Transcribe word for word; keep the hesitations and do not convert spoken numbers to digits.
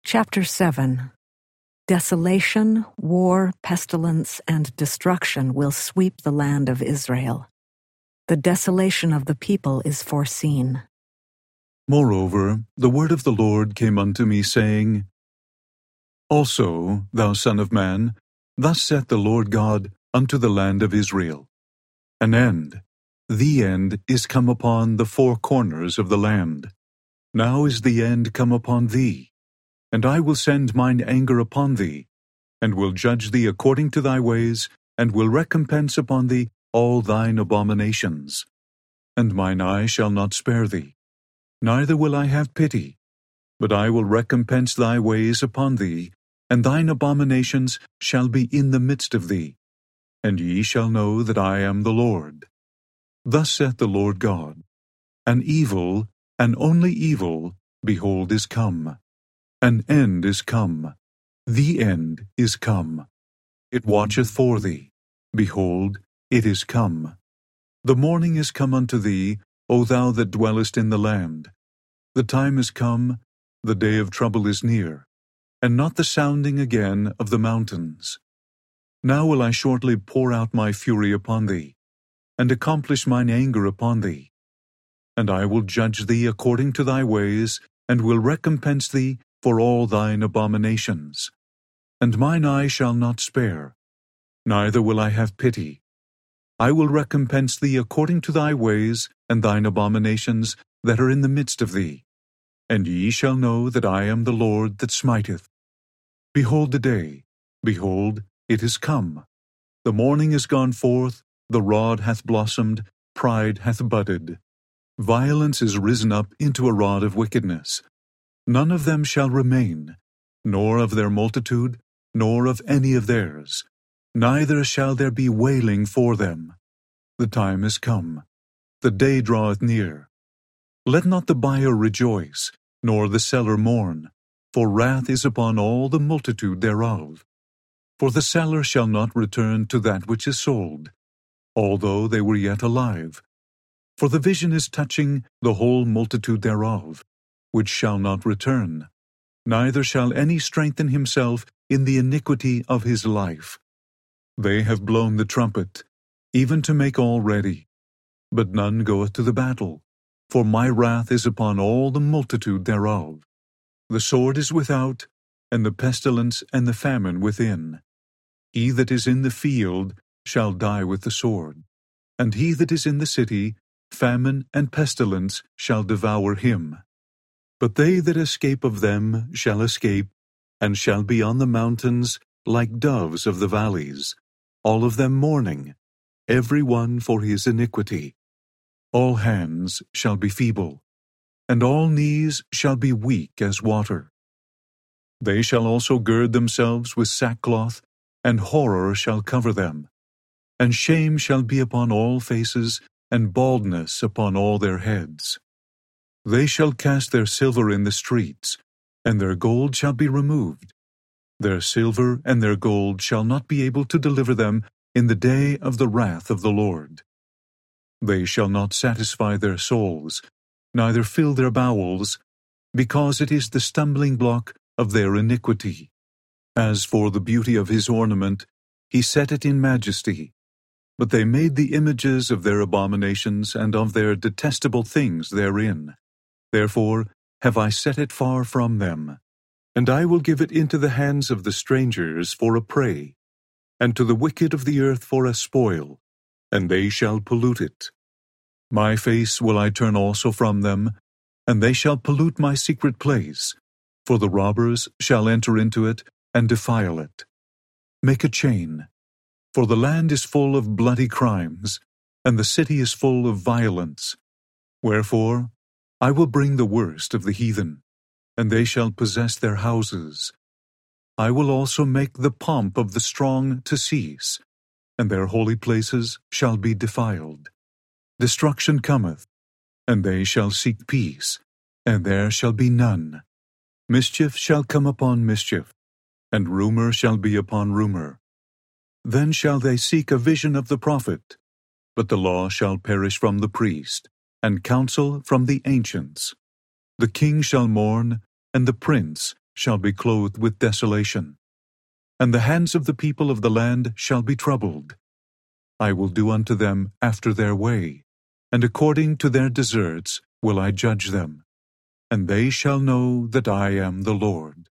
Chapter seven. Desolation, war, pestilence, and destruction will sweep the land of Israel. The desolation of the people is foreseen. Moreover, the word of the Lord came unto me, saying, Also, thou son of man, thus saith the Lord God unto the land of Israel, An end, the end is come upon the four corners of the land. Now is the end come upon thee, and I will send mine anger upon thee, and will judge thee according to thy ways, and will recompense upon thee all thine abominations. And mine eye shall not spare thee, neither will I have pity, but I will recompense thy ways upon thee, and thine abominations shall be in the midst of thee, and ye shall know that I am the Lord. Thus saith the Lord God, An evil, an only evil, behold, is come. An end is come, the end is come. It watcheth for thee, behold, it is come. The morning is come unto thee, O thou that dwellest in the land. The time is come, the day of trouble is near, and not the sounding again of the mountains. Now will I shortly pour out my fury upon thee, and accomplish mine anger upon thee. And I will judge thee according to thy ways, and will recompense thee for all thine abominations. And mine eye shall not spare, neither will I have pity. I will recompense thee according to thy ways and thine abominations that are in the midst of thee. And ye shall know that I am the Lord that smiteth. Behold the day, behold, it is come. The morning is gone forth, the rod hath blossomed, pride hath budded. Violence is risen up into a rod of wickedness. None of them shall remain, nor of their multitude, nor of any of theirs. Neither shall there be wailing for them. The time is come, the day draweth near. Let not the buyer rejoice, nor the seller mourn, for wrath is upon all the multitude thereof. For the seller shall not return to that which is sold, although they were yet alive. For the vision is touching the whole multitude thereof, which shall not return, neither shall any strengthen himself in the iniquity of his life. They have blown the trumpet, even to make all ready, but none goeth to the battle, for my wrath is upon all the multitude thereof. The sword is without, and the pestilence and the famine within. He that is in the field shall die with the sword, and he that is in the city, famine and pestilence shall devour him. But they that escape of them shall escape, and shall be on the mountains like doves of the valleys, all of them mourning, every one for his iniquity. All hands shall be feeble, and all knees shall be weak as water. They shall also gird themselves with sackcloth, and horror shall cover them. And shame shall be upon all faces, and baldness upon all their heads. They shall cast their silver in the streets, and their gold shall be removed. Their silver and their gold shall not be able to deliver them in the day of the wrath of the Lord. They shall not satisfy their souls, neither fill their bowels, because it is the stumbling block of their iniquity. As for the beauty of his ornament, he set it in majesty. But they made the images of their abominations and of their detestable things therein. Therefore have I set it far from them. And I will give it into the hands of the strangers for a prey, and to the wicked of the earth for a spoil, and they shall pollute it. My face will I turn also from them, and they shall pollute my secret place, for the robbers shall enter into it and defile it. Make a chain, for the land is full of bloody crimes, and the city is full of violence. Wherefore I will bring the worst of the heathen, and they shall possess their houses. I will also make the pomp of the strong to cease, and their holy places shall be defiled. Destruction cometh, and they shall seek peace, and there shall be none. Mischief shall come upon mischief, and rumor shall be upon rumor. Then shall they seek a vision of the prophet, but the law shall perish from the priest, and counsel from the ancients. The king shall mourn, and the prince shall be clothed with desolation, and the hands of the people of the land shall be troubled. I will do unto them after their way, and according to their deserts will I judge them, and they shall know that I am the Lord.